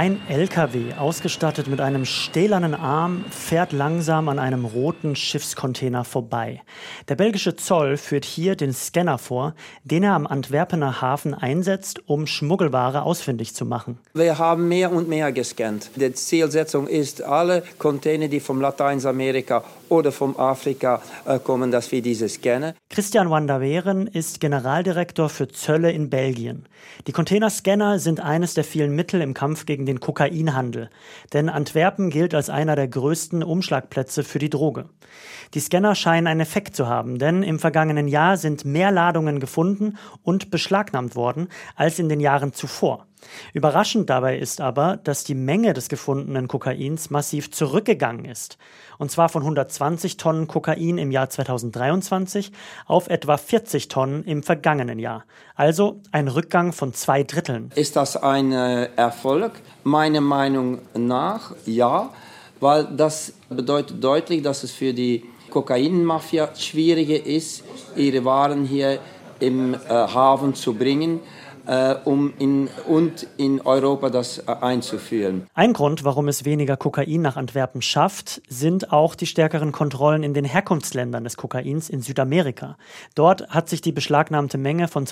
Ein LKW, ausgestattet mit einem stählernen Arm, fährt langsam an einem roten Schiffscontainer vorbei. Der belgische Zoll führt hier den Scanner vor, den er am Antwerpener Hafen einsetzt, um Schmuggelware ausfindig zu machen. Wir haben mehr und mehr gescannt. Die Zielsetzung ist, alle Container, die vom Lateinamerika oder vom Afrika kommen, dass wir diese scannen. Christian van der Weren ist Generaldirektor für Zölle in Belgien. Die Containerscanner sind eines der vielen Mittel im Kampf gegen den Kokainhandel. Denn Antwerpen gilt als einer der größten Umschlagplätze für die Droge. Die Scanner scheinen einen Effekt zu haben, denn im vergangenen Jahr sind mehr Ladungen gefunden und beschlagnahmt worden als in den Jahren zuvor. Überraschend dabei ist aber, dass die Menge des gefundenen Kokains massiv zurückgegangen ist. Und zwar von 120 Tonnen Kokain im Jahr 2023 auf etwa 40 Tonnen im vergangenen Jahr. Also ein Rückgang von 2/3. Ist das ein Erfolg? Meiner Meinung nach ja, weil das bedeutet deutlich, dass es für die Kokainmafia schwieriger ist, ihre Waren hier im Hafen zu bringen, um in Europa das einzuführen. Ein Grund, warum es weniger Kokain nach Antwerpen schafft, sind auch die stärkeren Kontrollen in den Herkunftsländern des Kokains in Südamerika. Dort hat sich die beschlagnahmte Menge von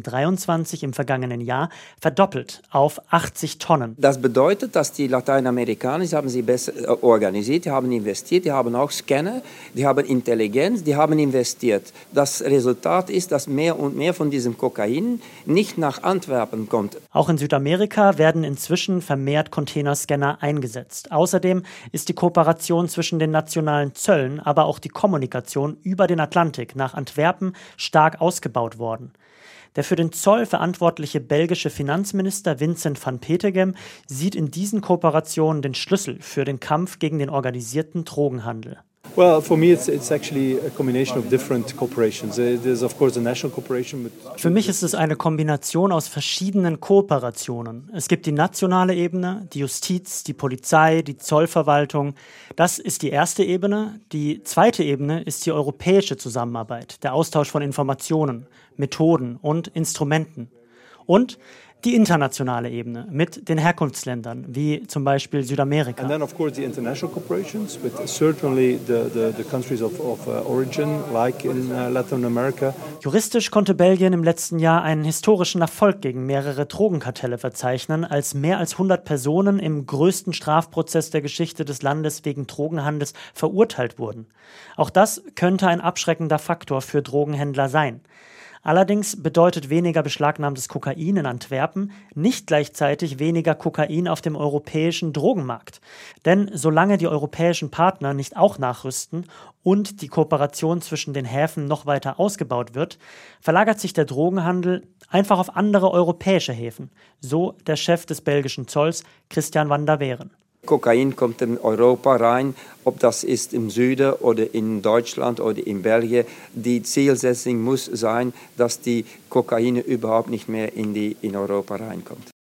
2023 im vergangenen Jahr verdoppelt auf 80 Tonnen. Das bedeutet, dass die Lateinamerikaner, sie haben sich besser organisiert, die haben investiert, die haben auch Scanner, die haben Intelligenz, die haben investiert. Das Resultat ist, dass mehr und mehr von diesem Kokain nicht nach Antwerpen kommt. Auch in Südamerika werden inzwischen vermehrt Containerscanner eingesetzt. Außerdem ist die Kooperation zwischen den nationalen Zöllen, aber auch die Kommunikation über den Atlantik nach Antwerpen stark ausgebaut worden. Der für den Zoll verantwortliche belgische Finanzminister Vincent van Petegem sieht in diesen Kooperationen den Schlüssel für den Kampf gegen den organisierten Drogenhandel. Well, for me it's actually a combination of different corporations. There's of course a national cooperation. Für mich ist es eine Kombination aus verschiedenen Kooperationen. Es gibt die nationale Ebene, die Justiz, die Polizei, die Zollverwaltung. Das ist die erste Ebene. Die zweite Ebene ist die europäische Zusammenarbeit, der Austausch von Informationen, Methoden und Instrumenten. Und die internationale Ebene mit den Herkunftsländern, wie zum Beispiel Südamerika. And then of course the international corporations, but certainly the countries of origin, like in Latin America. Juristisch konnte Belgien im letzten Jahr einen historischen Erfolg gegen mehrere Drogenkartelle verzeichnen, als mehr als 100 Personen im größten Strafprozess der Geschichte des Landes wegen Drogenhandels verurteilt wurden. Auch das könnte ein abschreckender Faktor für Drogenhändler sein. Allerdings bedeutet weniger beschlagnahmtes Kokain in Antwerpen nicht gleichzeitig weniger Kokain auf dem europäischen Drogenmarkt. Denn solange die europäischen Partner nicht auch nachrüsten und die Kooperation zwischen den Häfen noch weiter ausgebaut wird, verlagert sich der Drogenhandel einfach auf andere europäische Häfen. So der Chef des belgischen Zolls, Christian van der Weren. Kokain kommt in Europa rein, ob das ist im Süden oder in Deutschland oder in Belgien. Die Zielsetzung muss sein, dass die Kokain überhaupt nicht mehr in Europa reinkommt.